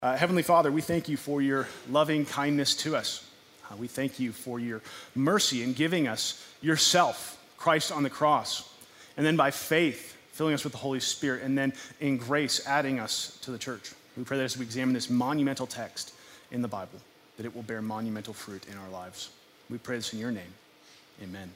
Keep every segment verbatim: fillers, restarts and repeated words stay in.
Uh, Heavenly Father, we thank you for your loving kindness to us. Uh, we thank you for your mercy in giving us yourself, Christ on the cross, and then by faith, filling us with the Holy Spirit, and then in grace, adding us to the church. We pray that as we examine this monumental text in the Bible, that it will bear monumental fruit in our lives. We pray this in your name. Amen.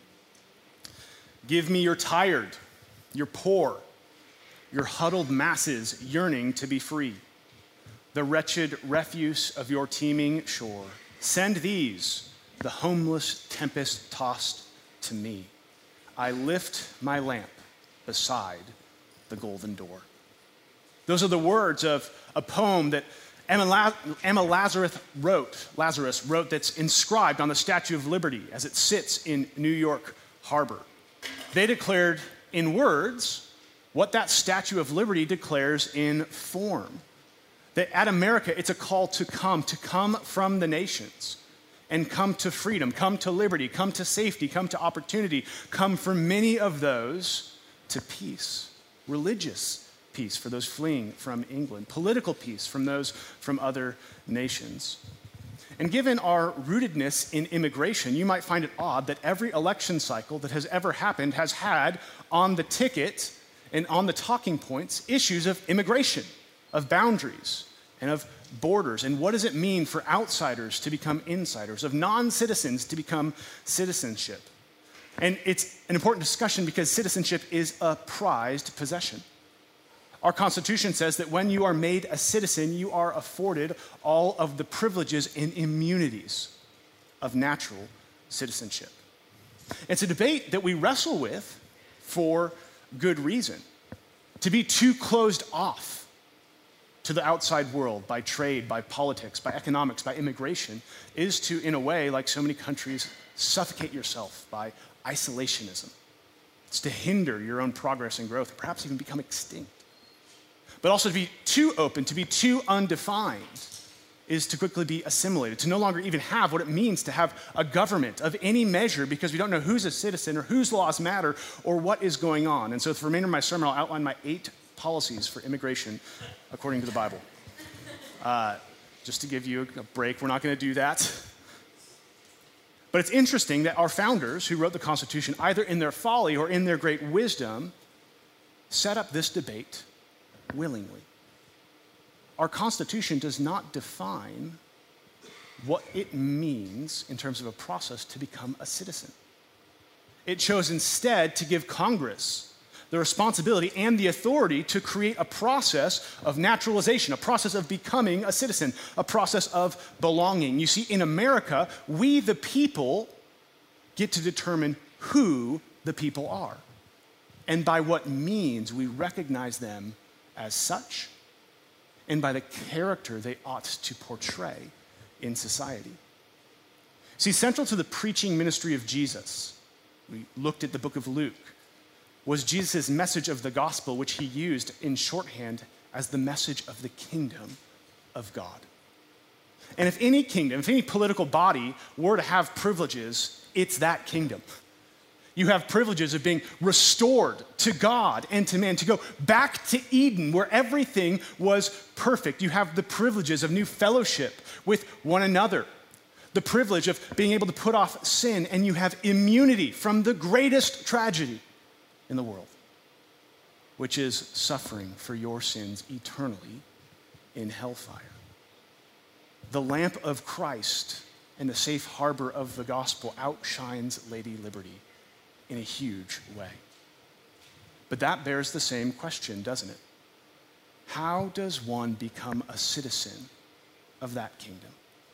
Give me your tired, your poor, your huddled masses yearning to be free, the wretched refuse of your teeming shore. Send these, the homeless tempest tossed, to me. I lift my lamp beside the golden door. Those are the words of a poem that Emma, La- Emma Lazarus wrote, Lazarus wrote that's inscribed on the Statue of Liberty as it sits in New York Harbor. They declared in words what that Statue of Liberty declares in form. That at America, it's a call to come, to come from the nations and come to freedom, come to liberty, come to safety, come to opportunity, come for many of those to peace, religious peace for those fleeing from England, political peace from those from other nations. And given our rootedness in immigration, you might find it odd that every election cycle that has ever happened has had on the ticket and on the talking points issues of immigration, of boundaries, and of borders. And what does it mean for outsiders to become insiders, of non-citizens to become citizenship? And it's an important discussion because citizenship is a prized possession. Our Constitution says that when you are made a citizen, you are afforded all of the privileges and immunities of natural citizenship. It's a debate that we wrestle with for good reason. To be too closed off to the outside world by trade, by politics, by economics, by immigration is to, in a way, like so many countries, suffocate yourself by isolationism. It's to hinder your own progress and growth, perhaps even become extinct. But also to be too open, to be too undefined, is to quickly be assimilated, to no longer even have what it means to have a government of any measure because we don't know who's a citizen or whose laws matter or what is going on. And so for the remainder of my sermon, I'll outline my eight policies for immigration according to the Bible. Uh, just to give you a break, we're not going to do that. But it's interesting that our founders who wrote the Constitution, either in their folly or in their great wisdom, set up this debate willingly. Our Constitution does not define what it means in terms of a process to become a citizen. It chose instead to give Congress the responsibility and the authority to create a process of naturalization, a process of becoming a citizen, a process of belonging. You see, in America, we the people get to determine who the people are and by what means we recognize them as such and by the character they ought to portray in society. See, central to the preaching ministry of Jesus, we looked at the book of Luke, was Jesus' message of the gospel, which he used in shorthand as the message of the kingdom of God. And if any kingdom, if any political body were to have privileges, it's that kingdom. You have privileges of being restored to God and to man, to go back to Eden where everything was perfect. You have the privileges of new fellowship with one another, the privilege of being able to put off sin, and you have immunity from the greatest tragedy in the world, which is suffering for your sins eternally in hellfire. The lamp of Christ and the safe harbor of the gospel outshines Lady Liberty in a huge way. But that bears the same question, doesn't it? How does one become a citizen of that kingdom?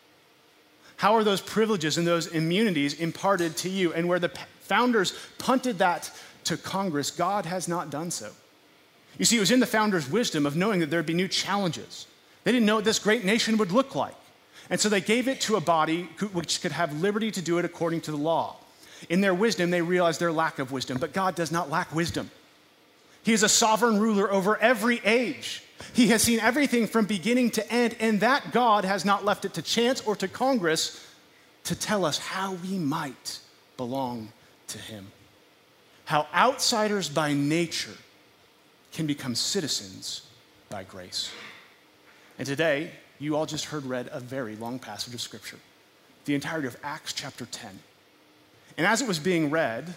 How are those privileges and those immunities imparted to you? And where the founders punted that to Congress, God has not done so. You see, it was in the founders' wisdom of knowing that there'd be new challenges. They didn't know what this great nation would look like. And so they gave it to a body which could have liberty to do it according to the law. In their wisdom, they realized their lack of wisdom, but God does not lack wisdom. He is a sovereign ruler over every age. He has seen everything from beginning to end, and that God has not left it to chance or to Congress to tell us how we might belong to him. How outsiders by nature can become citizens by grace. And today, you all just heard read a very long passage of Scripture, the entirety of Acts chapter ten. And as it was being read,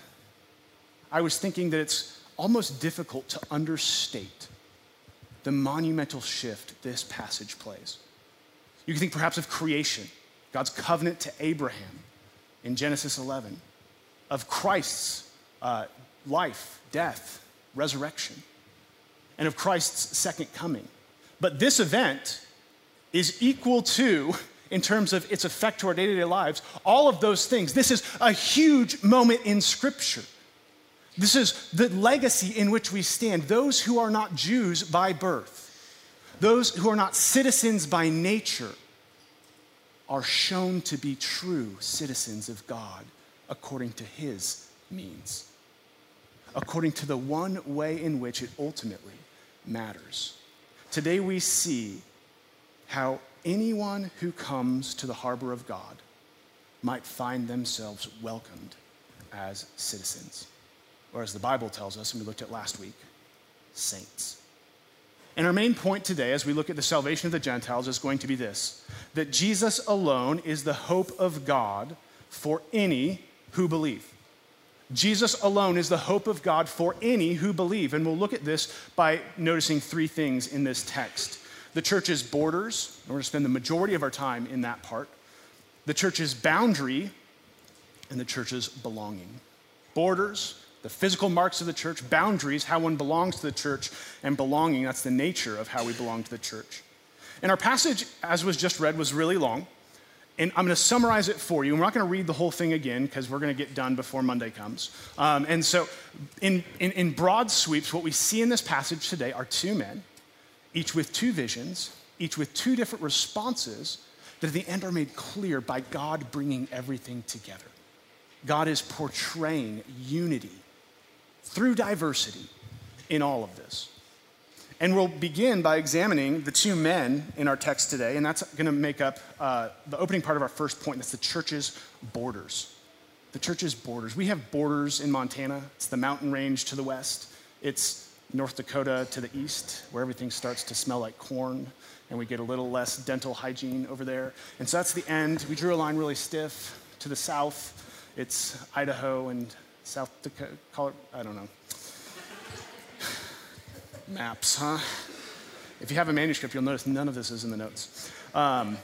I was thinking that it's almost difficult to understate the monumental shift this passage plays. You can think perhaps of creation, God's covenant to Abraham in Genesis eleven, of Christ's uh, life, death, resurrection, and of Christ's second coming. But this event is equal to, in terms of its effect to our day-to-day lives, all of those things. This is a huge moment in Scripture. This is the legacy in which we stand. Those who are not Jews by birth, those who are not citizens by nature, are shown to be true citizens of God according to his means, according to the one way in which it ultimately matters. Today we see how anyone who comes to the harbor of God might find themselves welcomed as citizens, or as the Bible tells us, and we looked at last week, saints. And our main point today, as we look at the salvation of the Gentiles, is going to be this: that Jesus alone is the hope of God for any who believe. Jesus alone is the hope of God for any who believe. And we'll look at this by noticing three things in this text: the church's borders, and we're going to spend the majority of our time in that part, the church's boundary, and the church's belonging. Borders, the physical marks of the church; boundaries, how one belongs to the church; and belonging, that's the nature of how we belong to the church. And our passage, as was just read, was really long, and I'm going to summarize it for you. And we're not going to read the whole thing again because we're going to get done before Monday comes. Um, and so in, in, in broad sweeps, what we see in this passage today are two men, each with two visions, each with two different responses that at the end are made clear by God bringing everything together. God is portraying unity through diversity in all of this. And we'll begin by examining the two men in our text today, and that's going to make up uh, the opening part of our first point. That's the church's borders. The church's borders. We have borders in Montana. It's the mountain range to the west. It's North Dakota to the east, where everything starts to smell like corn, and we get a little less dental hygiene over there. And so that's the end. We drew a line really stiff. To the south, it's Idaho and South Dakota, Colorado, I don't know. Maps, huh? If you have a manuscript, you'll notice none of this is in the notes. Um,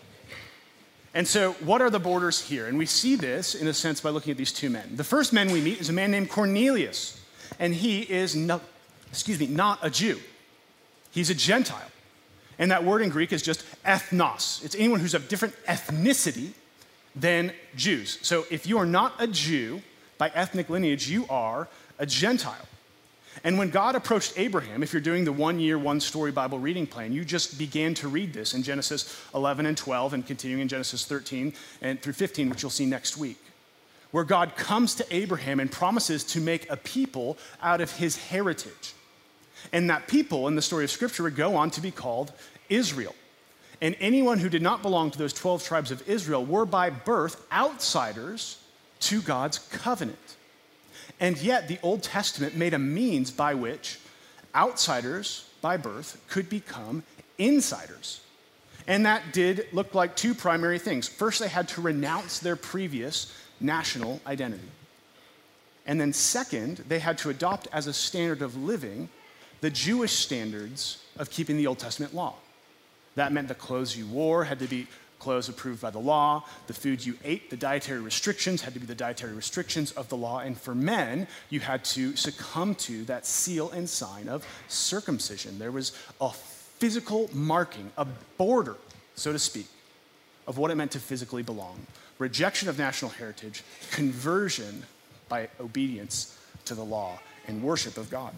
and so what are the borders here? And we see this, in a sense, by looking at these two men. The first man we meet is a man named Cornelius, and he is, no, excuse me, not a Jew. He's a Gentile. And that word in Greek is just ethnos. It's anyone who's of different ethnicity than Jews. So if you are not a Jew by ethnic lineage, you are a Gentile. And when God approached Abraham, if you're doing the one-year, one-story Bible reading plan, you just began to read this in Genesis eleven and twelve and continuing in Genesis thirteen and through fifteen, which you'll see next week, where God comes to Abraham and promises to make a people out of his heritage. And that people in the story of Scripture would go on to be called Israel. And anyone who did not belong to those twelve tribes of Israel were by birth outsiders to God's covenant. And yet the Old Testament made a means by which outsiders by birth could become insiders. And that did look like two primary things. First, they had to renounce their previous national identity. And then second, they had to adopt as a standard of living the Jewish standards of keeping the Old Testament law. That meant the clothes you wore had to be clothes approved by the law. The food you ate, the dietary restrictions, had to be the dietary restrictions of the law. And for men, you had to succumb to that seal and sign of circumcision. There was a physical marking, a border, so to speak, of what it meant to physically belong. Rejection of national heritage, conversion by obedience to the law, and worship of God.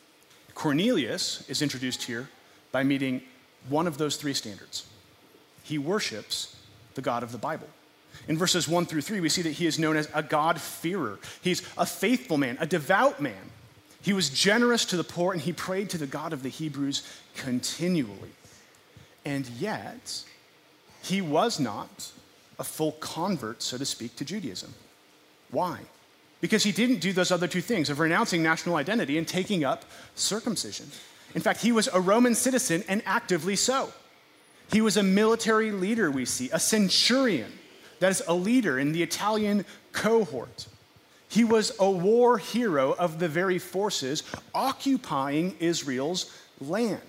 Cornelius is introduced here by meeting one of those three standards. He worships the God of the Bible. In verses one through three, we see that he is known as a God-fearer. He's a faithful man, a devout man. He was generous to the poor, and he prayed to the God of the Hebrews continually. And yet, he was not a full convert, so to speak, to Judaism. Why? Because he didn't do those other two things of renouncing national identity and taking up circumcision. In fact, he was a Roman citizen, and actively so. He was a military leader, we see, a centurion, that is a leader in the Italian cohort. He was a war hero of the very forces occupying Israel's land.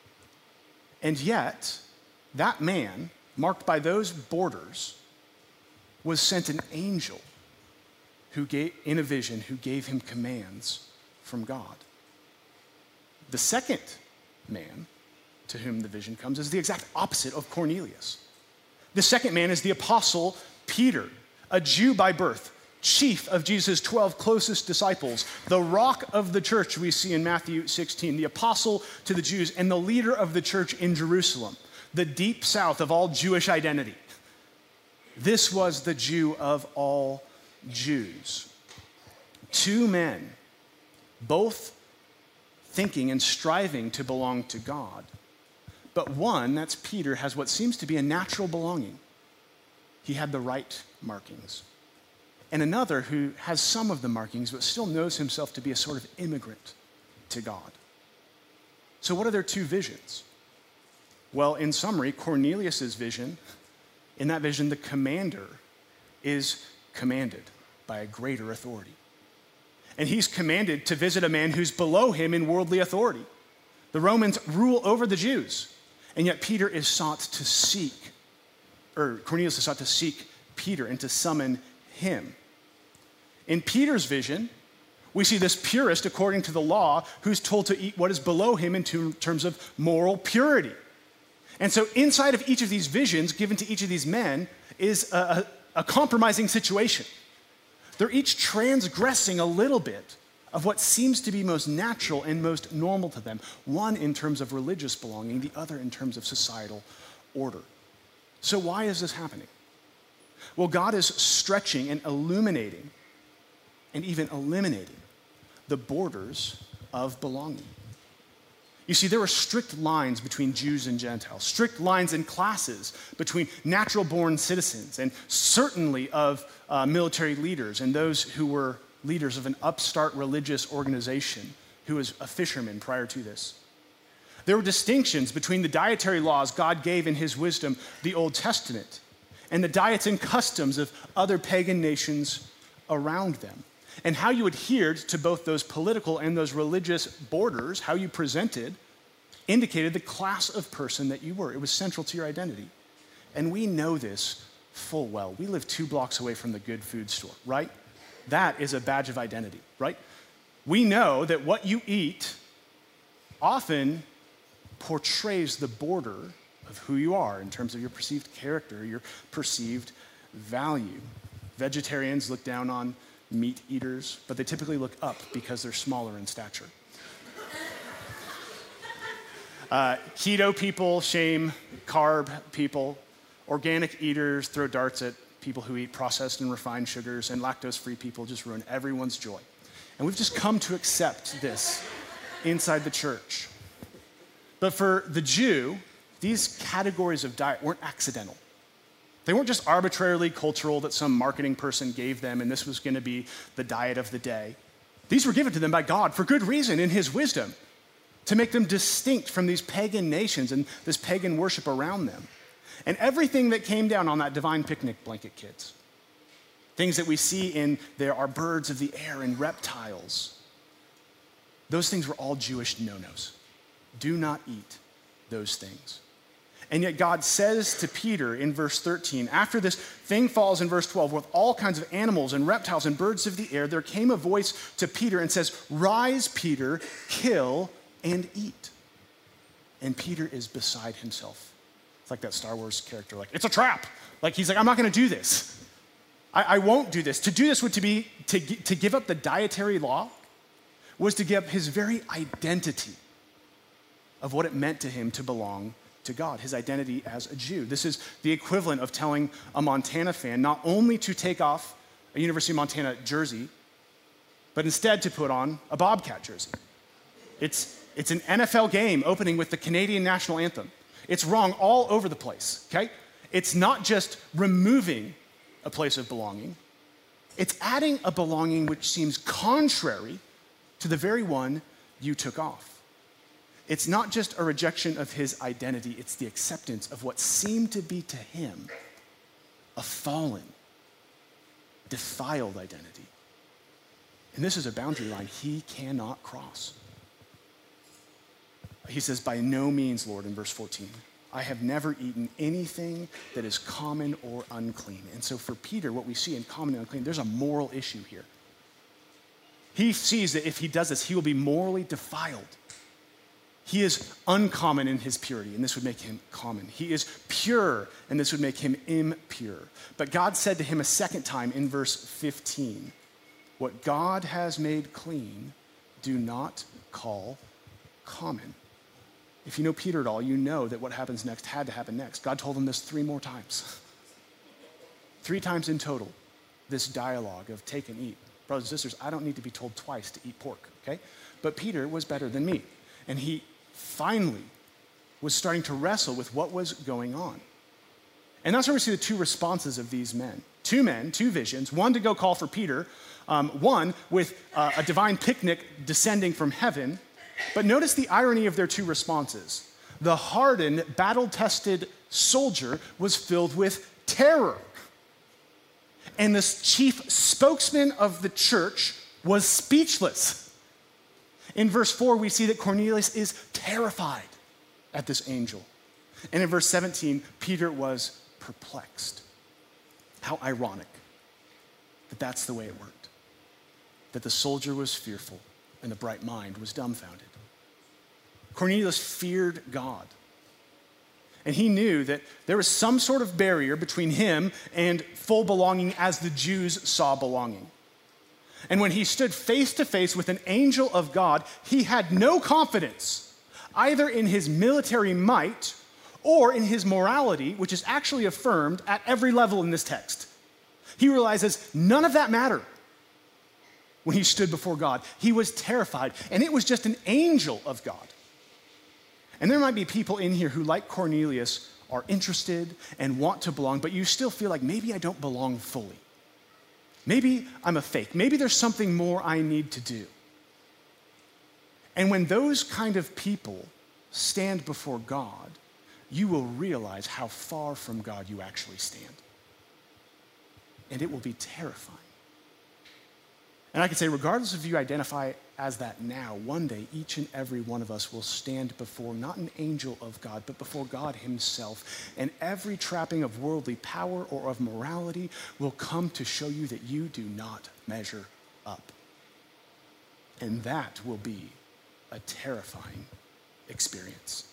And yet, that man, marked by those borders, was sent an angel who gave, in a vision, who gave him commands from God. The second man to whom the vision comes is the exact opposite of Cornelius. The second man is the apostle Peter, a Jew by birth, chief of Jesus' twelve closest disciples, the rock of the church we see in Matthew sixteen, the apostle to the Jews, and the leader of the church in Jerusalem, the deep south of all Jewish identity. This was the Jew of all Jews. Two men, both thinking and striving to belong to God. But one, that's Peter, has what seems to be a natural belonging. He had the right markings. And another who has some of the markings but still knows himself to be a sort of immigrant to God. So what are their two visions? Well, in summary, Cornelius' vision, in that vision, the commander is commanded by a greater authority. And he's commanded to visit a man who's below him in worldly authority. The Romans rule over the Jews, and yet Peter is sought to seek, or Cornelius is sought to seek Peter and to summon him. In Peter's vision, we see this purist, according to the law, who's told to eat what is below him in terms of moral purity. And so inside of each of these visions given to each of these men is a, a, a compromising situation. They're each transgressing a little bit of what seems to be most natural and most normal to them, one in terms of religious belonging, the other in terms of societal order. So why is this happening? Well, God is stretching and illuminating and even eliminating the borders of belonging. You see, there were strict lines between Jews and Gentiles, strict lines and classes between natural-born citizens and certainly of uh, military leaders and those who were leaders of an upstart religious organization who was a fisherman prior to this. There were distinctions between the dietary laws God gave in his wisdom, the Old Testament, and the diets and customs of other pagan nations around them. And how you adhered to both those political and those religious borders, how you presented, indicated the class of person that you were. It was central to your identity. And we know this full well. We live two blocks away from the good food store, right? That is a badge of identity, right? We know that what you eat often portrays the border of who you are in terms of your perceived character, your perceived value. Vegetarians look down on meat eaters, but they typically look up because they're smaller in stature. Uh, keto people shame carb people. Organic eaters throw darts at people who eat processed and refined sugars, and lactose-free people just ruin everyone's joy. And we've just come to accept this inside the church. But for the Jew, these categories of diet weren't accidental. They weren't just arbitrarily cultural that some marketing person gave them and this was going to be the diet of the day. These were given to them by God for good reason in his wisdom, to make them distinct from these pagan nations and this pagan worship around them. And everything that came down on that divine picnic blanket, kids, things that we see in there are birds of the air and reptiles, those things were all Jewish no-nos. Do not eat those things. And yet God says to Peter in verse thirteen, after this thing falls in verse twelve, with all kinds of animals and reptiles and birds of the air, there came a voice to Peter and says, "Rise, Peter, kill and eat." And Peter is beside himself. It's like that Star Wars character, like, it's a trap. Like, he's like, I'm not going to do this. I, I won't do this. To do this would to be, to, to give up the dietary law was to give up his very identity of what it meant to him to belong to God, his identity as a Jew. This is the equivalent of telling a Montana fan not only to take off a University of Montana jersey, but instead to put on a Bobcat jersey. It's, it's an N F L game opening with the Canadian national anthem. It's wrong all over the place, okay? It's not just removing a place of belonging. It's adding a belonging which seems contrary to the very one you took off. it's not just a rejection of his identity, it's the acceptance of what seemed to be to him a fallen, defiled identity. And this is a boundary line he cannot cross. He says, by no means, Lord, in verse fourteen, I have never eaten anything that is common or unclean. And so for Peter, what we see in common and unclean, there's a moral issue here. He sees that if he does this, he will be morally defiled. He is uncommon in his purity, and this would make him common. He is pure, and this would make him impure. But God said to him a second time in verse fifteen, what God has made clean, do not call common. If you know Peter at all, you know that what happens next had to happen next. God told him this three more times. Three times in total, this dialogue of take and eat. Brothers and sisters, I don't need to be told twice to eat pork, okay? But Peter was better than me, and he finally was starting to wrestle with what was going on. And that's where we see the two responses of these men. Two men, two visions, one to go call for Peter, um, one with uh, a divine picnic descending from heaven. But notice the irony of their two responses. The hardened, battle-tested soldier was filled with terror. And this chief spokesman of the church was speechless. In verse four, we see that Cornelius is terrified at this angel. And in verse seventeen, Peter was perplexed. How ironic that that's the way it worked. That the soldier was fearful and the bright mind was dumbfounded. Cornelius feared God. And he knew that there was some sort of barrier between him and full belonging as the Jews saw belonging. And when he stood face to face with an angel of God, he had no confidence either in his military might or in his morality, which is actually affirmed at every level in this text. He realizes none of that mattered when he stood before God. He was terrified, and it was just an angel of God. And there might be people in here who, like Cornelius, are interested and want to belong, but you still feel like maybe I don't belong fully. Maybe I'm a fake. Maybe there's something more I need to do. And when those kind of people stand before God, you will realize how far from God you actually stand. And it will be terrifying. And I can say, regardless if you identify as that now, one day each and every one of us will stand before not an angel of God, but before God himself. And every trapping of worldly power or of morality will come to show you that you do not measure up. And that will be a terrifying experience.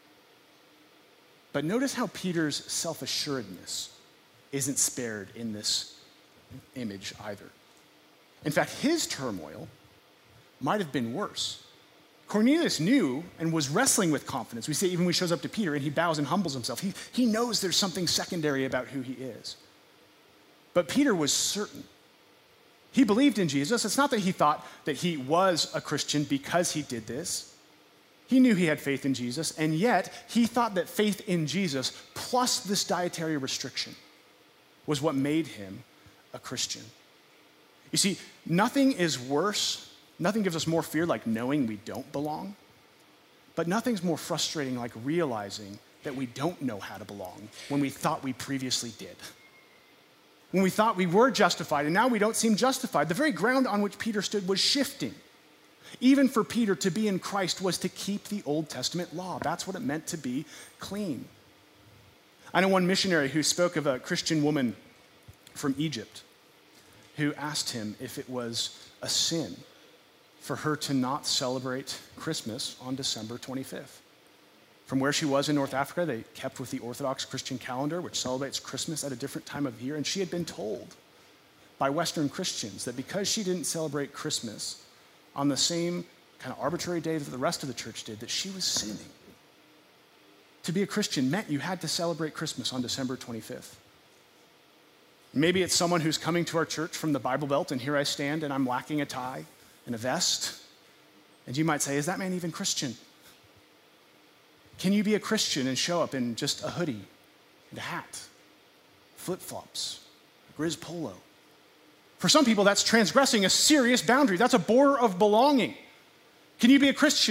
But notice how Peter's self-assuredness isn't spared in this image either. In fact, his turmoil might have been worse. Cornelius knew and was wrestling with confidence. We see even when he shows up to Peter and he bows and humbles himself. He, he knows there's something secondary about who he is. But Peter was certain. He believed in Jesus. It's not that he thought that he was a Christian because he did this. He knew he had faith in Jesus, and yet he thought that faith in Jesus plus this dietary restriction was what made him a Christian. You see, nothing is worse, nothing gives us more fear like knowing we don't belong, but nothing's more frustrating like realizing that we don't know how to belong when we thought we previously did. When we thought we were justified and now we don't seem justified. The very ground on which Peter stood was shifting. Even for Peter, to be in Christ was to keep the Old Testament law. That's what it meant to be clean. I know one missionary who spoke of a Christian woman from Egypt who asked him if it was a sin for her to not celebrate Christmas on December twenty-fifth. From where she was in North Africa, they kept with the Orthodox Christian calendar, which celebrates Christmas at a different time of year, and she had been told by Western Christians that because she didn't celebrate Christmas on the same kind of arbitrary day that the rest of the church did, that she was sinning. To be a Christian meant you had to celebrate Christmas on December twenty-fifth. Maybe it's someone who's coming to our church from the Bible Belt, and here I stand, and I'm lacking a tie and a vest. And you might say, is that man even Christian? Can you be a Christian and show up in just a hoodie and a hat, flip-flops, a Grizz polo? For some people, that's transgressing a serious boundary. That's a border of belonging. Can you be a Christian and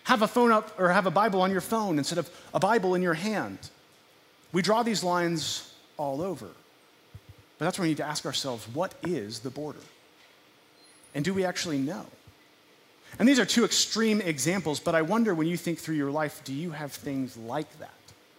have a phone up or have a Bible on your phone instead of a Bible in your hand. We draw these lines all over. But that's where we need to ask ourselves, what is the border? And do we actually know? And these are two extreme examples, but I wonder when you think through your life, do you have things like that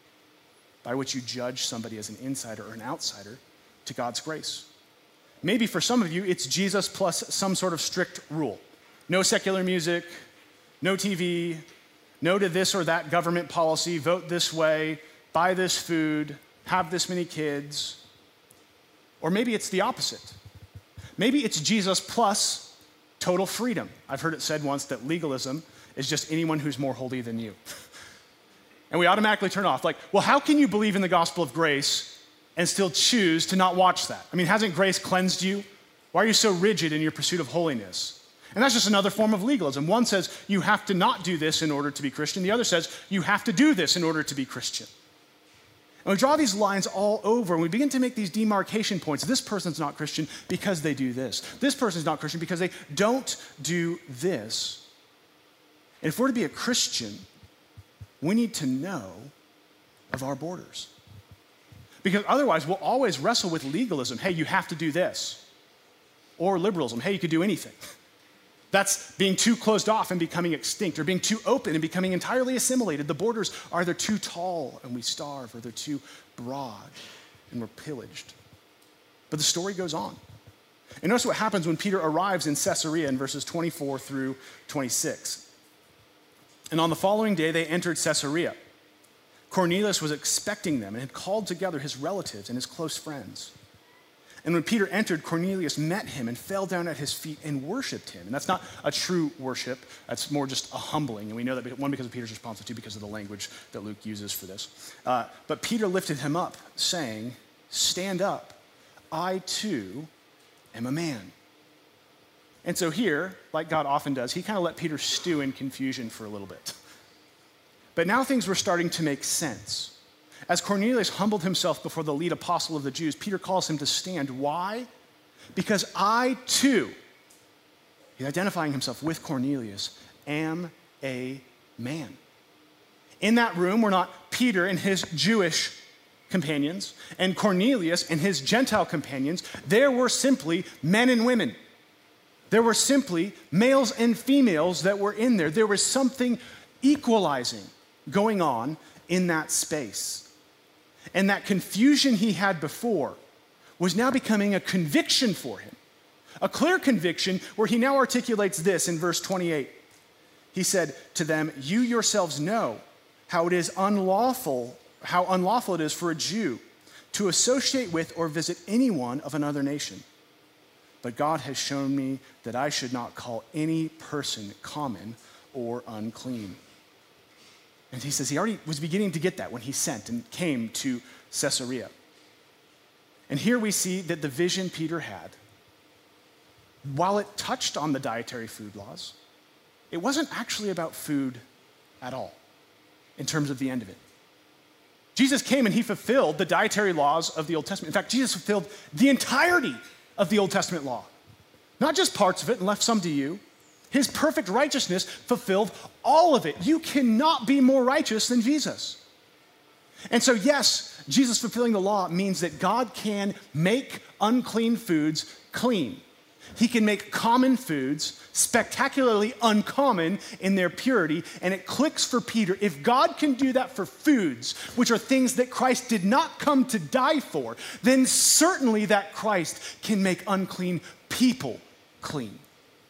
by which you judge somebody as an insider or an outsider to God's grace? Maybe for some of you, it's Jesus plus some sort of strict rule. No secular music, no T V, no to this or that government policy, vote this way, buy this food, have this many kids. Or maybe it's the opposite. Maybe it's Jesus plus total freedom. I've heard it said once that legalism is just anyone who's more holy than you. And we automatically turn off, like, well, how can you believe in the gospel of grace and still choose to not watch that? I mean, hasn't grace cleansed you? Why are you so rigid in your pursuit of holiness? And that's just another form of legalism. One says you have to not do this in order to be Christian. The other says you have to do this in order to be Christian. And we draw these lines all over, and we begin to make these demarcation points. This person's not Christian because they do this. This person's not Christian because they don't do this. And if we're to be a Christian, we need to know of our borders. Because otherwise, we'll always wrestle with legalism. Hey, you have to do this. Or liberalism. Hey, you could do anything. That's being too closed off and becoming extinct, or being too open and becoming entirely assimilated. The borders are either too tall and we starve, or they're too broad and we're pillaged. But the story goes on. And notice what happens when Peter arrives in Caesarea in verses twenty-four through twenty-six. And on the following day, they entered Caesarea. Cornelius was expecting them and had called together his relatives and his close friends. And when Peter entered, Cornelius met him and fell down at his feet and worshiped him. And that's not a true worship. That's more just a humbling. And we know that, one, because of Peter's response, and two, because of the language that Luke uses for this. Uh, but Peter lifted him up, saying, "Stand up. I too am a man." And so here, like God often does, he kind of let Peter stew in confusion for a little bit. But now things were starting to make sense. As Cornelius humbled himself before the lead apostle of the Jews, Peter calls him to stand. Why? Because I too, he's identifying himself with Cornelius, am a man. In that room were not Peter and his Jewish companions and Cornelius and his Gentile companions. There were simply men and women. There were simply males and females that were in there. There was something equalizing going on in that space. And that confusion he had before was now becoming a conviction for him, a clear conviction where he now articulates this in verse twenty-eight. He said to them, "You yourselves know how it is unlawful, how unlawful it is for a Jew to associate with or visit anyone of another nation. But God has shown me that I should not call any person common or unclean." And he says he already was beginning to get that when he sent and came to Caesarea. And here we see that the vision Peter had, while it touched on the dietary food laws, it wasn't actually about food at all in terms of the end of it. Jesus came and he fulfilled the dietary laws of the Old Testament. In fact, Jesus fulfilled the entirety of the Old Testament law, not just parts of it and left some to you. His perfect righteousness fulfilled all of it. You cannot be more righteous than Jesus. And so, yes, Jesus fulfilling the law means that God can make unclean foods clean. He can make common foods spectacularly uncommon in their purity, and it clicks for Peter. If God can do that for foods, which are things that Christ did not come to die for, then certainly that Christ can make unclean people clean,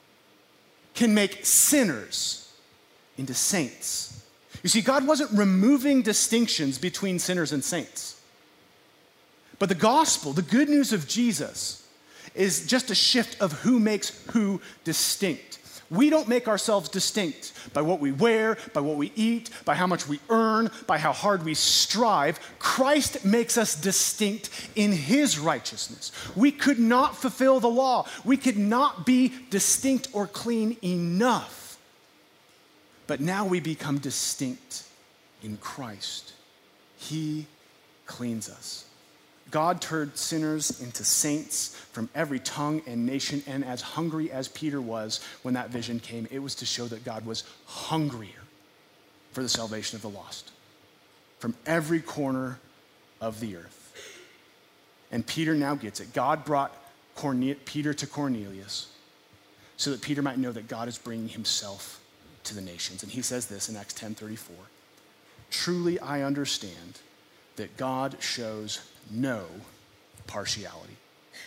can make sinners into saints. You see, God wasn't removing distinctions between sinners and saints. But the gospel, the good news of Jesus, is just a shift of who makes who distinct. We don't make ourselves distinct by what we wear, by what we eat, by how much we earn, by how hard we strive. Christ makes us distinct in his righteousness. We could not fulfill the law. We could not be distinct or clean enough. But now we become distinct in Christ. He cleans us. God turned sinners into saints from every tongue and nation, and as hungry as Peter was when that vision came, it was to show that God was hungrier for the salvation of the lost from every corner of the earth. And Peter now gets it. God brought Corne- Peter to Cornelius so that Peter might know that God is bringing himself to the nations. And he says this in Acts ten thirty-four. Truly I understand that God shows no partiality.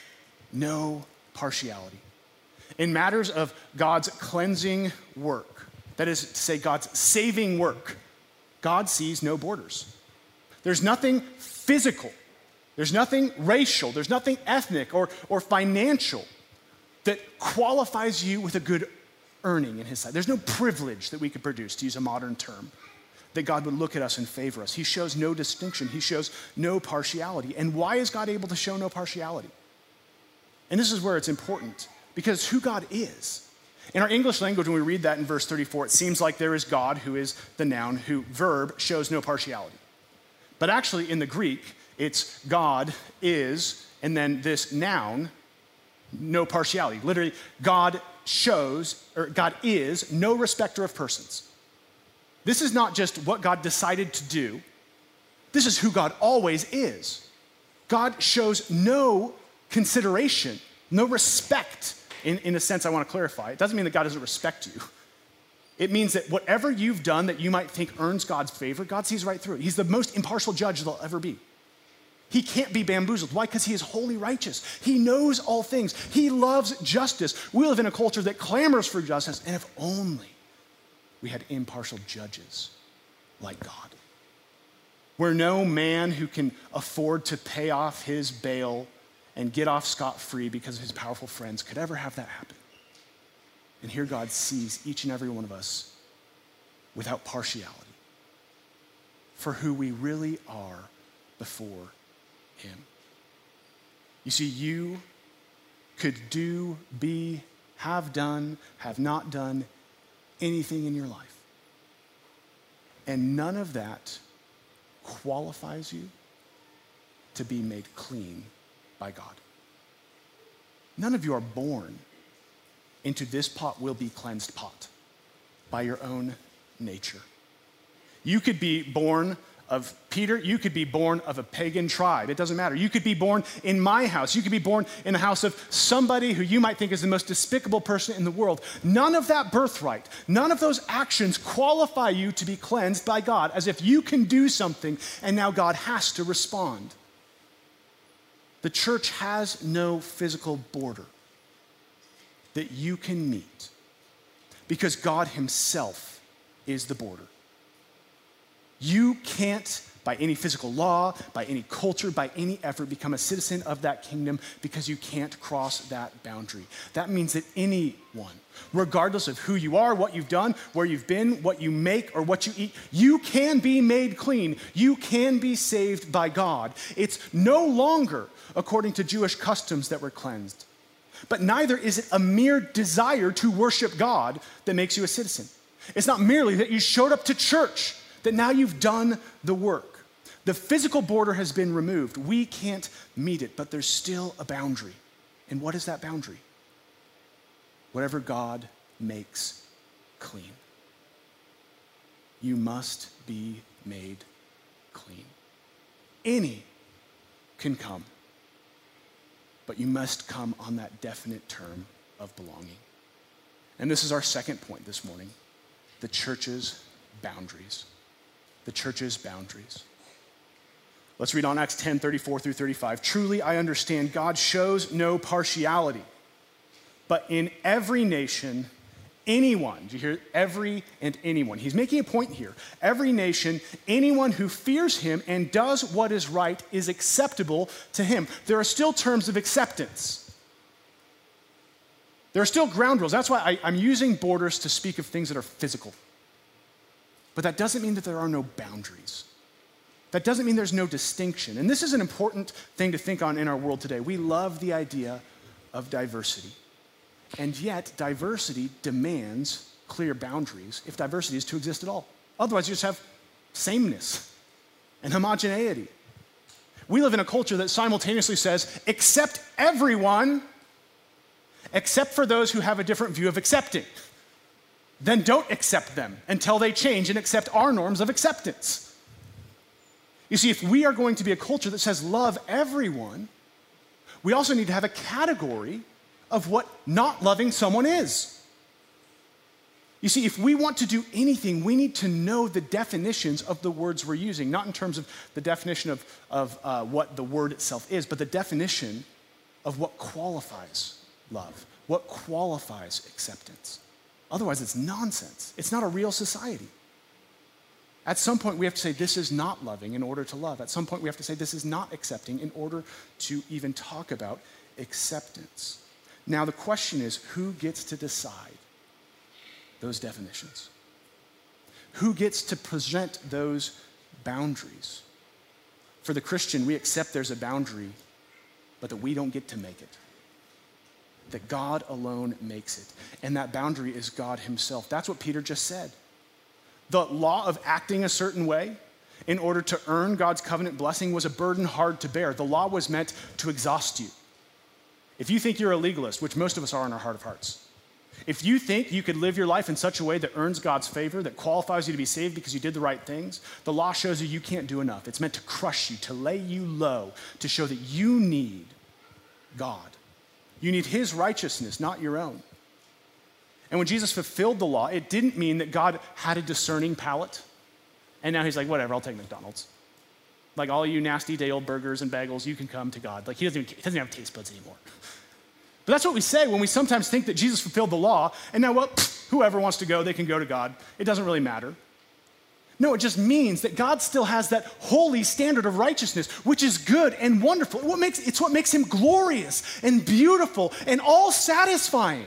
No partiality. In matters of God's cleansing work, that is to say God's saving work, God sees no borders. There's nothing physical, there's nothing racial, there's nothing ethnic or, or financial that qualifies you with a good earning in his sight. There's no privilege that we could produce, to use a modern term, that God would look at us and favor us. He shows no distinction. He shows no partiality. And why is God able to show no partiality? And this is where it's important, because who God is. In our English language, when we read that in verse thirty-four, it seems like there is God, who is the noun, who, verb, shows no partiality. But actually in the Greek, it's God is, and then this noun, no partiality. Literally, God shows, or God is, no respecter of persons. This is not just what God decided to do. This is who God always is. God shows no consideration, no respect. In, in a sense, I want to clarify. It doesn't mean that God doesn't respect you. It means that whatever you've done that you might think earns God's favor, God sees right through it. He's the most impartial judge there'll ever be. He can't be bamboozled. Why? Because he is wholly righteous. He knows all things. He loves justice. We live in a culture that clamors for justice, and if only we had impartial judges like God. Where no man who can afford to pay off his bail and get off scot-free because of his powerful friends could ever have that happen. And here God sees each and every one of us without partiality for who we really are before him. You see, you could do, be, have done, have not done anything in your life. And none of that qualifies you to be made clean by God. None of you are born into this pot will be cleansed pot by your own nature. You could be born of Peter, you could be born of a pagan tribe. It doesn't matter. You could be born in my house. You could be born in the house of somebody who you might think is the most despicable person in the world. None of that birthright, none of those actions qualify you to be cleansed by God, as if you can do something and now God has to respond. The church has no physical border that you can meet because God himself is the border. You can't, by any physical law, by any culture, by any effort, become a citizen of that kingdom because you can't cross that boundary. That means that anyone, regardless of who you are, what you've done, where you've been, what you make, or what you eat, you can be made clean. You can be saved by God. It's no longer according to Jewish customs that we're cleansed. But neither is it a mere desire to worship God that makes you a citizen. It's not merely that you showed up to church, that now you've done the work. The physical border has been removed. We can't meet it, but there's still a boundary. And what is that boundary? Whatever God makes clean. You must be made clean. Any can come, but you must come on that definite term of belonging. And this is our second point this morning, the church's boundaries. The church's boundaries. Let's read on Acts ten, thirty-four through thirty-five. Truly I understand God shows no partiality, but in every nation, anyone, do you hear? Every and anyone. He's making a point here. Every nation, anyone who fears him and does what is right is acceptable to him. There are still terms of acceptance. There are still ground rules. That's why I, I'm using borders to speak of things that are physical. But that doesn't mean that there are no boundaries. That doesn't mean there's no distinction. And this is an important thing to think on in our world today. We love the idea of diversity. And yet, diversity demands clear boundaries if diversity is to exist at all. Otherwise, you just have sameness and homogeneity. We live in a culture that simultaneously says, accept everyone, except for those who have a different view of accepting. then don't accept them until they change and accept our norms of acceptance. You see, if we are going to be a culture that says love everyone, we also need to have a category of what not loving someone is. You see, if we want to do anything, we need to know the definitions of the words we're using, not in terms of the definition of, of uh, what the word itself is, but the definition of what qualifies love, what qualifies acceptance. Otherwise, it's nonsense. It's not a real society. At some point, we have to say this is not loving in order to love. At some point, we have to say this is not accepting in order to even talk about acceptance. Now, the question is, who gets to decide those definitions? Who gets to present those boundaries? For the Christian, we accept there's a boundary, but that we don't get to make it. That God alone makes it. And that boundary is God himself. That's what Peter just said. The law of acting a certain way in order to earn God's covenant blessing was a burden hard to bear. The law was meant to exhaust you. If you think you're a legalist, which most of us are in our heart of hearts, if you think you could live your life in such a way that earns God's favor, that qualifies you to be saved because you did the right things, the law shows you you can't do enough. It's meant to crush you, to lay you low, to show that you need God. You need his righteousness, not your own. And when Jesus fulfilled the law, it didn't mean that God had a discerning palate. And now he's like, whatever, I'll take McDonald's. Like all you nasty day old burgers and bagels, you can come to God. Like he doesn't, even, he doesn't have taste buds anymore. But that's what we say when we sometimes think that Jesus fulfilled the law, and now, well, pfft, whoever wants to go, they can go to God. It doesn't really matter. No, it just means that God still has that holy standard of righteousness, which is good and wonderful. What makes, it's what makes him glorious and beautiful and all satisfying.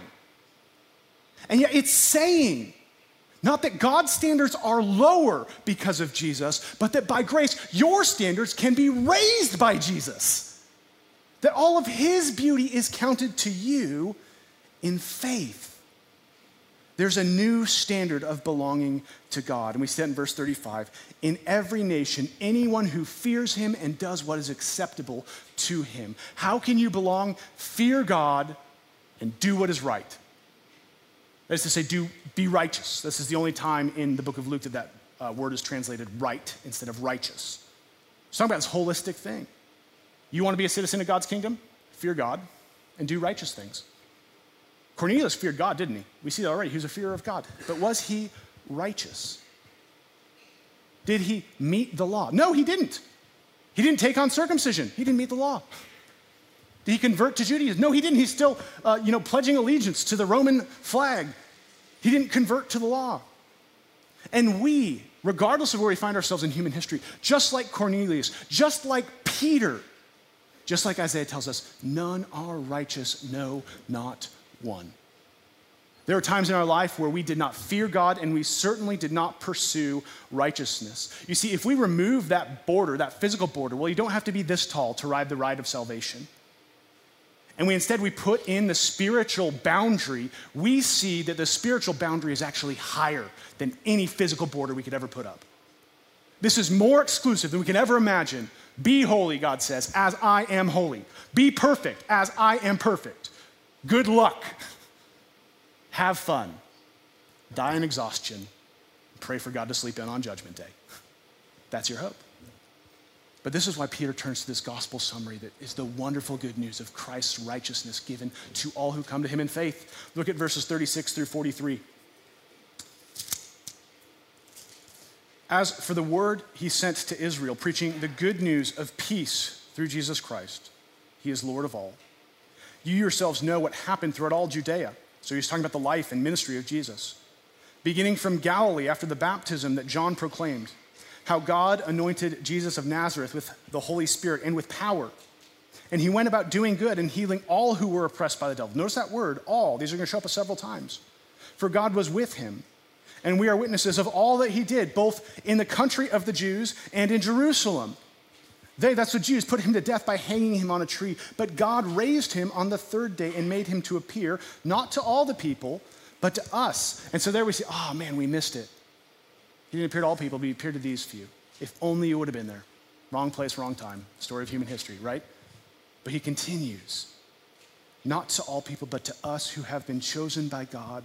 And yet it's saying, not that God's standards are lower because of Jesus, but that by grace, your standards can be raised by Jesus. That all of his beauty is counted to you in faith. There's a new standard of belonging to God. And we see that in verse thirty-five. In every nation, anyone who fears him and does what is acceptable to him. How can you belong? Fear God and do what is right. That is to say, do, be righteous. This is the only time in the book of Luke that that uh, word is translated right instead of righteous. It's talking about this holistic thing. You want to be a citizen of God's kingdom? Fear God and do righteous things. Cornelius feared God, didn't he? We see that already. He was a fearer of God. But was he righteous? Did he meet the law? No, he didn't. He didn't take on circumcision. He didn't meet the law. Did he convert to Judaism? No, he didn't. He's still, uh, you know, pledging allegiance to the Roman flag. He didn't convert to the law. And we, regardless of where we find ourselves in human history, just like Cornelius, just like Peter, just like Isaiah tells us, none are righteous, no, not one. There are times in our life where we did not fear God and we certainly did not pursue righteousness. You see, if we remove that border, that physical border, well, you don't have to be this tall to ride the ride of salvation. And we instead, we put in the spiritual boundary, we see that the spiritual boundary is actually higher than any physical border we could ever put up. This is more exclusive than we can ever imagine. Be holy, God says, as I am holy. Be perfect, as I am perfect. Good luck. Have fun. Die in exhaustion. Pray for God to sleep in on Judgment Day. That's your hope. But this is why Peter turns to this gospel summary that is the wonderful good news of Christ's righteousness given to all who come to him in faith. Look at verses thirty-six through forty-three. As for the word he sent to Israel, preaching the good news of peace through Jesus Christ, he is Lord of all. You yourselves know what happened throughout all Judea. So he's talking about the life and ministry of Jesus. Beginning from Galilee after the baptism that John proclaimed, how God anointed Jesus of Nazareth with the Holy Spirit and with power. And he went about doing good and healing all who were oppressed by the devil. Notice that word, all. These are going to show up several times. For God was with him. And we are witnesses of all that he did, both in the country of the Jews and in Jerusalem. They, that's the Jews, put him to death by hanging him on a tree. But God raised him on the third day and made him to appear, not to all the people, but to us. And so there we see, oh man, we missed it. He didn't appear to all people, but he appeared to these few. If only you would have been there. Wrong place, wrong time. Story of human history, right? But he continues. Not to all people, but to us who have been chosen by God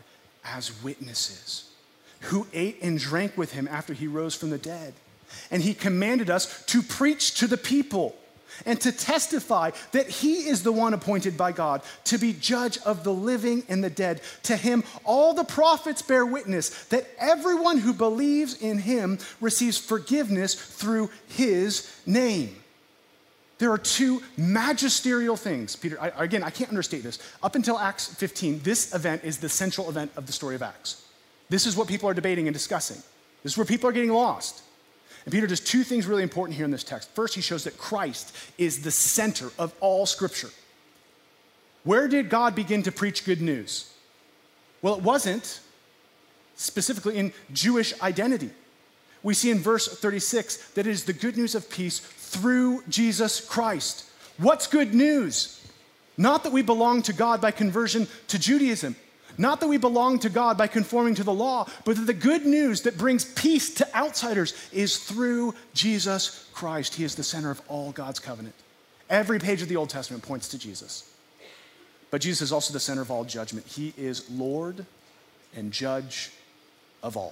as witnesses, who ate and drank with him after he rose from the dead. And he commanded us to preach to the people and to testify that he is the one appointed by God to be judge of the living and the dead. To him, all the prophets bear witness that everyone who believes in him receives forgiveness through his name. There are two magisterial things. Peter, I, again, I can't understate this. Up until Acts fifteen, this event is the central event of the story of Acts. This is what people are debating and discussing. This is where people are getting lost. And Peter does two things really important here in this text. First, he shows that Christ is the center of all Scripture. Where did God begin to preach good news? Well, it wasn't specifically in Jewish identity. We see in verse thirty-six that it is the good news of peace through Jesus Christ. What's good news? Not that we belong to God by conversion to Judaism. Not that we belong to God by conforming to the law, but that the good news that brings peace to outsiders is through Jesus Christ. He is the center of all God's covenant. Every page of the Old Testament points to Jesus. But Jesus is also the center of all judgment. He is Lord and judge of all.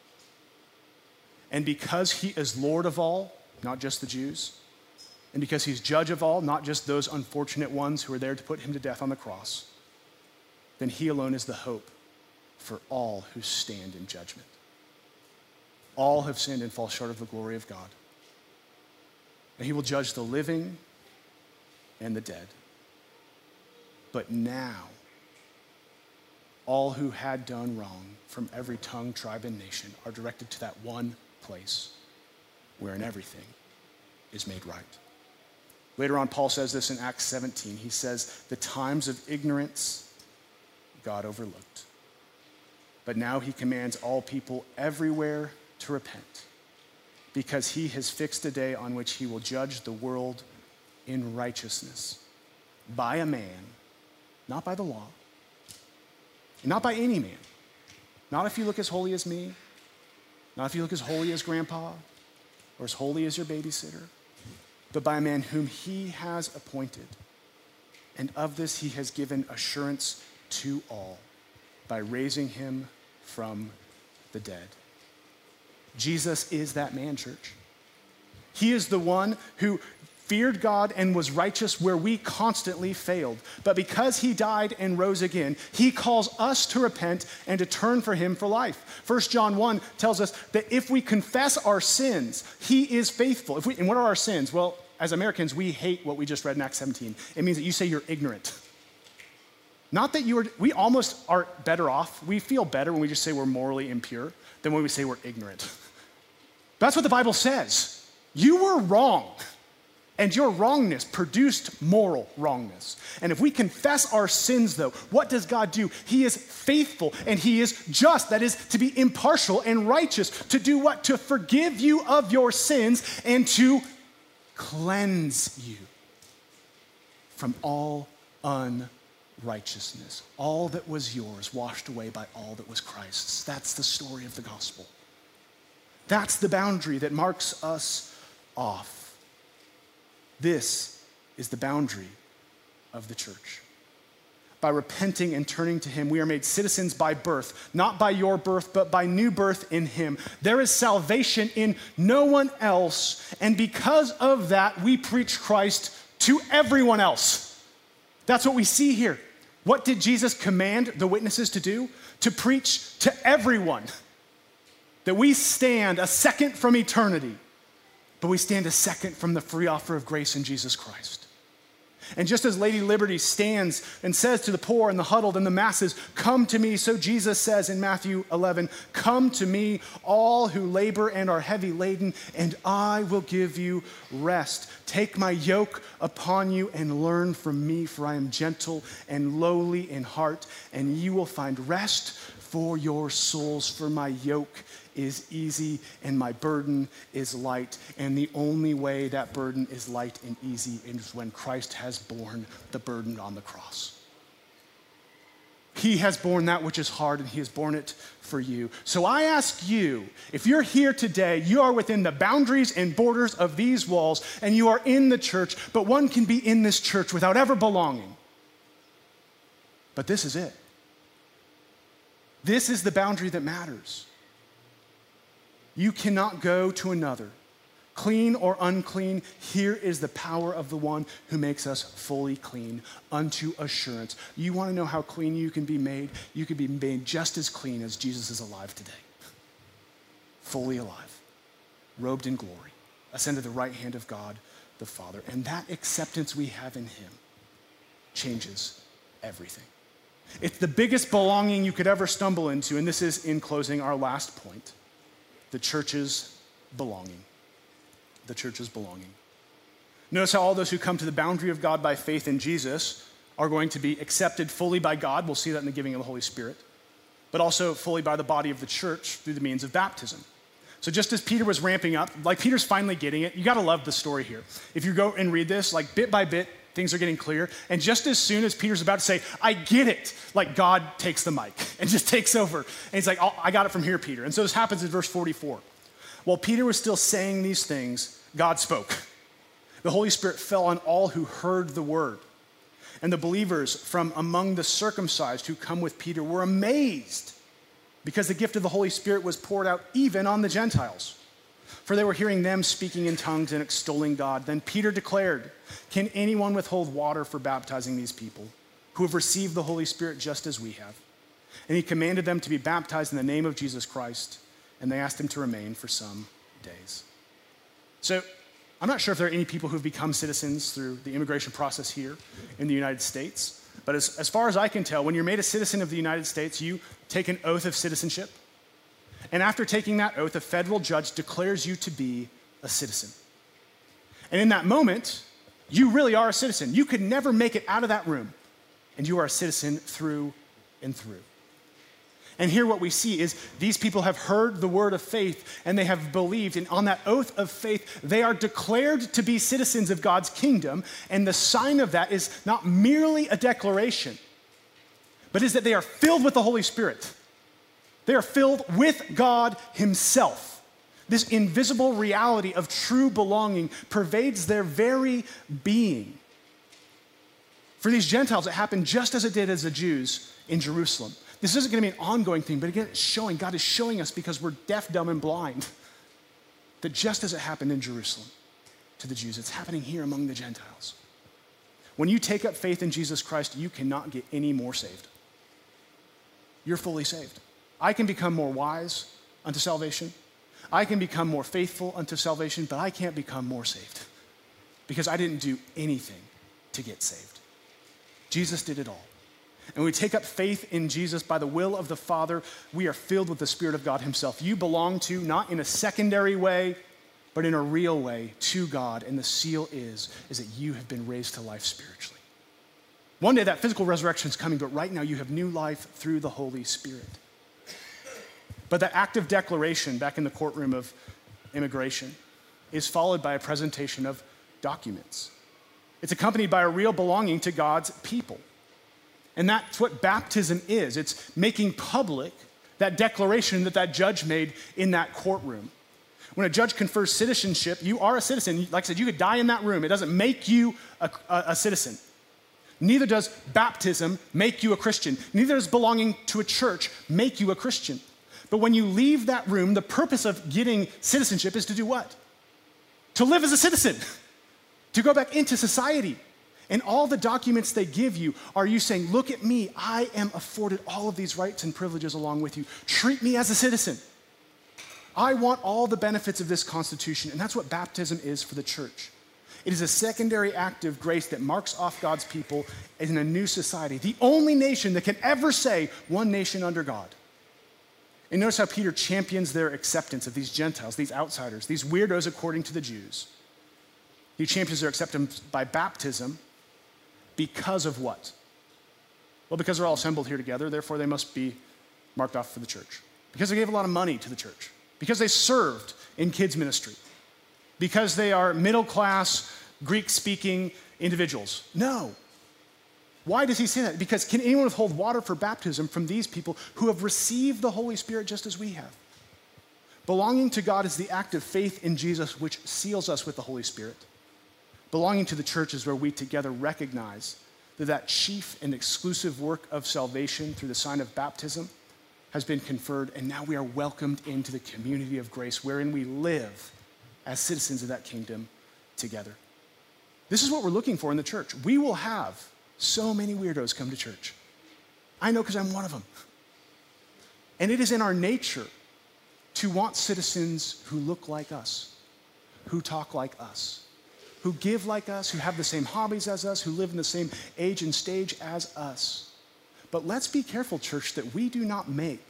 And because he is Lord of all, not just the Jews, and because he's judge of all, not just those unfortunate ones who were there to put him to death on the cross, then he alone is the hope for all who stand in judgment. All have sinned and fall short of the glory of God. And he will judge the living and the dead. But now, all who had done wrong from every tongue, tribe, and nation are directed to that one place wherein everything is made right. Later on, Paul says this in Acts seventeen. He says, the times of ignorance God overlooked. But now he commands all people everywhere to repent, because he has fixed a day on which he will judge the world in righteousness by a man, not by the law, and not by any man. Not if you look as holy as me, not if you look as holy as grandpa, or as holy as your babysitter, but by a man whom he has appointed. And of this he has given assurance to all by raising him from the dead. Jesus is that man, church. He is the one who feared God and was righteous where we constantly failed. But because he died and rose again, he calls us to repent and to turn for him for life. First John one tells us that if we confess our sins, he is faithful. If we, and what are our sins? Well, as Americans, we hate what we just read in Acts seventeen. It means that you say you're ignorant. Not that you are, we almost are better off. We feel better when we just say we're morally impure than when we say we're ignorant. That's what the Bible says. You were wrong, and your wrongness produced moral wrongness. And if we confess our sins, though, what does God do? He is faithful, and he is just. That is, to be impartial and righteous. To do what? To forgive you of your sins and to cleanse you from all unrighteousness. Righteousness, all that was yours washed away by all that was Christ's. That's the story of the gospel. That's the boundary that marks us off. This is the boundary of the church. By repenting and turning to him, we are made citizens by birth, not by your birth, but by new birth in him. There is salvation in no one else, and because of that, we preach Christ to everyone else. That's what we see here. What did Jesus command the witnesses to do? To preach to everyone that we stand a second from eternity, but we stand a second from the free offer of grace in Jesus Christ. And just as Lady Liberty stands and says to the poor and the huddled and the masses, come to me, so Jesus says in Matthew eleven, come to me, all who labor and are heavy laden, and I will give you rest. Take my yoke upon you and learn from me, for I am gentle and lowly in heart, and you will find rest for your souls, for my yoke is easy and my burden is light. And the only way that burden is light and easy is when Christ has borne the burden on the cross. He has borne that which is hard, and he has borne it for you. So I ask you, if you're here today, you are within the boundaries and borders of these walls, and you are in the church, but one can be in this church without ever belonging. But this is it. This is the boundary that matters. You cannot go to another, clean or unclean. Here is the power of the one who makes us fully clean unto assurance. You want to know how clean you can be made? You can be made just as clean as Jesus is alive today. Fully alive, robed in glory, ascended to the right hand of God the Father. And that acceptance we have in him changes everything. It's the biggest belonging you could ever stumble into, and this is, in closing, our last point. The church's belonging. The church's belonging. Notice how all those who come to the boundary of God by faith in Jesus are going to be accepted fully by God. We'll see that in the giving of the Holy Spirit, but also fully by the body of the church through the means of baptism. So just as Peter was ramping up, like Peter's finally getting it, you gotta love the story here. If you go and read this, like bit by bit, things are getting clear. And just as soon as Peter's about to say, I get it, like God takes the mic and just takes over. And he's like, oh, I got it from here, Peter. And so this happens in verse forty-four. While Peter was still saying these things, God spoke. The Holy Spirit fell on all who heard the word. And the believers from among the circumcised who come with Peter were amazed because the gift of the Holy Spirit was poured out even on the Gentiles. For they were hearing them speaking in tongues and extolling God. Then Peter declared, can anyone withhold water for baptizing these people who have received the Holy Spirit just as we have? And he commanded them to be baptized in the name of Jesus Christ, and they asked him to remain for some days. So I'm not sure if there are any people who've become citizens through the immigration process here in the United States, but as, as far as I can tell, when you're made a citizen of the United States, you take an oath of citizenship. And after taking that oath, a federal judge declares you to be a citizen. And in that moment, you really are a citizen. You could never make it out of that room, and you are a citizen through and through. And here what we see is these people have heard the word of faith, and they have believed, and on that oath of faith, they are declared to be citizens of God's kingdom, and the sign of that is not merely a declaration, but is that they are filled with the Holy Spirit. They are filled with God himself. This invisible reality of true belonging pervades their very being. For these Gentiles, it happened just as it did as the Jews in Jerusalem. This isn't going to be an ongoing thing, but again, it's showing, God is showing us because we're deaf, dumb, and blind, that just as it happened in Jerusalem to the Jews, it's happening here among the Gentiles. When you take up faith in Jesus Christ, you cannot get any more saved. You're fully saved. I can become more wise unto salvation. I can become more faithful unto salvation, but I can't become more saved because I didn't do anything to get saved. Jesus did it all. And when we take up faith in Jesus by the will of the Father, we are filled with the Spirit of God himself. You belong to, not in a secondary way, but in a real way, to God. And the seal is, is that you have been raised to life spiritually. One day that physical resurrection is coming, but right now you have new life through the Holy Spirit. But that act of declaration back in the courtroom of immigration is followed by a presentation of documents. It's accompanied by a real belonging to God's people. And that's what baptism is. It's making public that declaration that that judge made in that courtroom. When a judge confers citizenship, you are a citizen. Like I said, you could die in that room. It doesn't make you a, a, a citizen. Neither does baptism make you a Christian. Neither does belonging to a church make you a Christian. But when you leave that room, the purpose of getting citizenship is to do what? To live as a citizen, to go back into society. And all the documents they give you are you saying, look at me, I am afforded all of these rights and privileges along with you. Treat me as a citizen. I want all the benefits of this Constitution, and that's what baptism is for the church. It is a secondary act of grace that marks off God's people in a new society, the only nation that can ever say, one nation under God. And notice how Peter champions their acceptance of these Gentiles, these outsiders, these weirdos according to the Jews. He champions their acceptance by baptism because of what? Well, because they're all assembled here together, therefore they must be marked off for the church. Because they gave a lot of money to the church. Because they served in kids' ministry. Because they are middle-class, Greek-speaking individuals. No. Why does he say that? Because can anyone withhold water for baptism from these people who have received the Holy Spirit just as we have? Belonging to God is the act of faith in Jesus which seals us with the Holy Spirit. Belonging to the church is where we together recognize that that chief and exclusive work of salvation through the sign of baptism has been conferred, and now we are welcomed into the community of grace wherein we live as citizens of that kingdom together. This is what we're looking for in the church. We will have so many weirdos come to church. I know because I'm one of them. And it is in our nature to want citizens who look like us, who talk like us, who give like us, who have the same hobbies as us, who live in the same age and stage as us. But let's be careful, church, that we do not make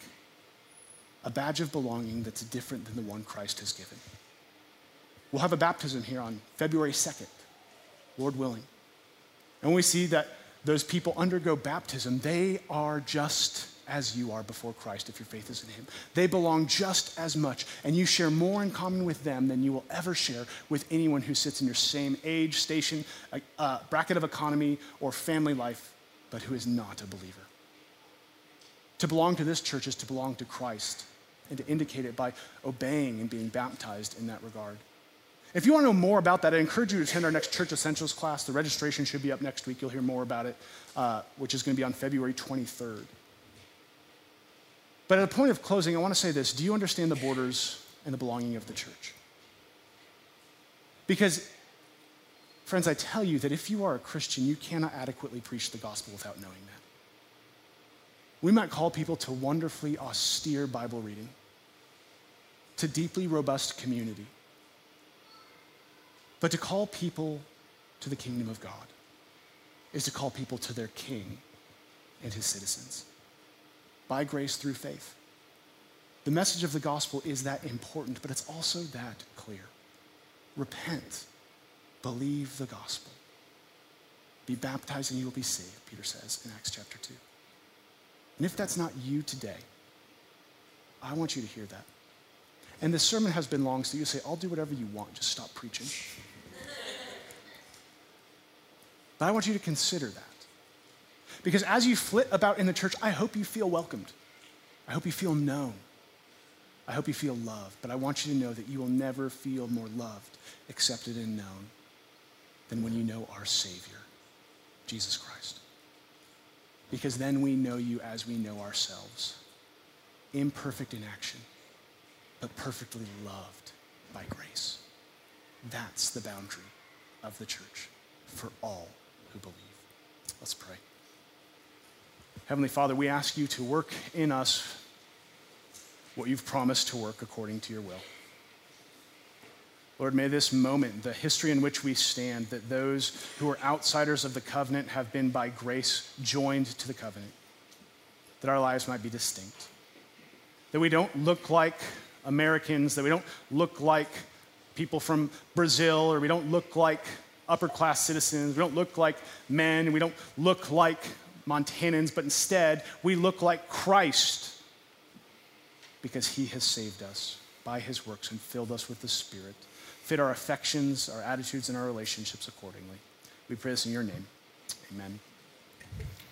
a badge of belonging that's different than the one Christ has given. We'll have a baptism here on February second, Lord willing. And when we see that those people undergo baptism, they are just as you are before Christ if your faith is in him. They belong just as much, and you share more in common with them than you will ever share with anyone who sits in your same age, station, uh, bracket of economy, or family life, but who is not a believer. To belong to this church is to belong to Christ, and to indicate it by obeying and being baptized in that regard. If you want to know more about that, I encourage you to attend our next Church Essentials class. The registration should be up next week. You'll hear more about it, uh, which is going to be on February twenty-third. But at the point of closing, I want to say this. Do you understand the borders and the belonging of the church? Because, friends, I tell you that if you are a Christian, you cannot adequately preach the gospel without knowing that. We might call people to wonderfully austere Bible reading, to deeply robust community. But to call people to the kingdom of God is to call people to their king and his citizens by grace through faith. The message of the gospel is that important, but it's also that clear. Repent, believe the gospel, be baptized and you will be saved, Peter says in Acts chapter two. And if that's not you today, I want you to hear that. And this sermon has been long, so you say, I'll do whatever you want, just stop preaching. But I want you to consider that. Because as you flit about in the church, I hope you feel welcomed. I hope you feel known. I hope you feel loved. But I want you to know that you will never feel more loved, accepted, and known than when you know our Savior, Jesus Christ. Because then we know you as we know ourselves, imperfect in action, but perfectly loved by grace. That's the boundary of the church for all who believe. Let's pray. Heavenly Father, we ask you to work in us what you've promised to work according to your will. Lord, may this moment, the history in which we stand, that those who are outsiders of the covenant have been by grace joined to the covenant, that our lives might be distinct, that we don't look like Americans, that we don't look like people from Brazil, or we don't look like upper-class citizens, we don't look like men, we don't look like Montanans, but instead we look like Christ because he has saved us by his works and filled us with the Spirit, fit our affections, our attitudes, and our relationships accordingly. We pray this in your name. Amen.